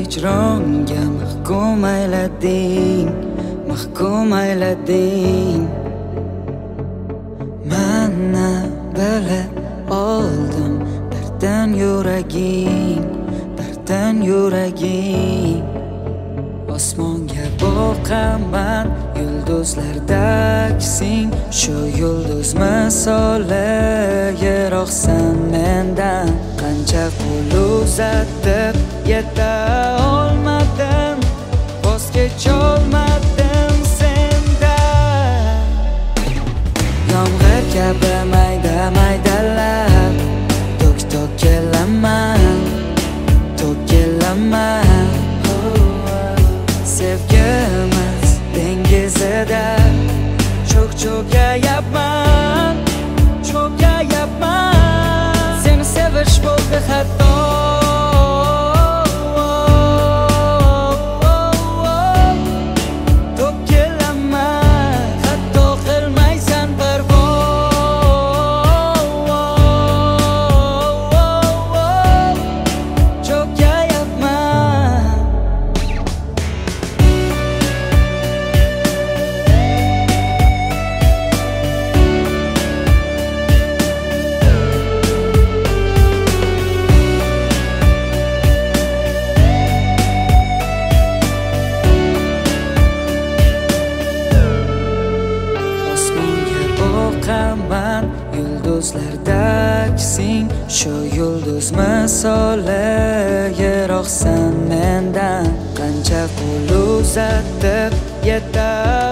hijronga mahkum aylading, mahkum aylading. Mana bilib oldim dardan yuraging, dardan yuraging. Osmonga boqaman yulduzlardaksing, shu yulduz misoli yiroqsan mendan. Qancha qo'l uzatib yeta olmadim, voz kecholmadim sendan. Yomg'ir kabi mayda maydalab tok kelaman, tok kelaman. Sevgimiz dengizida cho'kayapman, cho'kayapman. Seni sevish bo'ldi hatto. Tok kelaman, hatto qilmaysan parvo. Cho'kayapman. Boqaman yulduzlardaksing, shu yulduz misoli yiroqsan mendan. Qancha qo'l uzatib yeta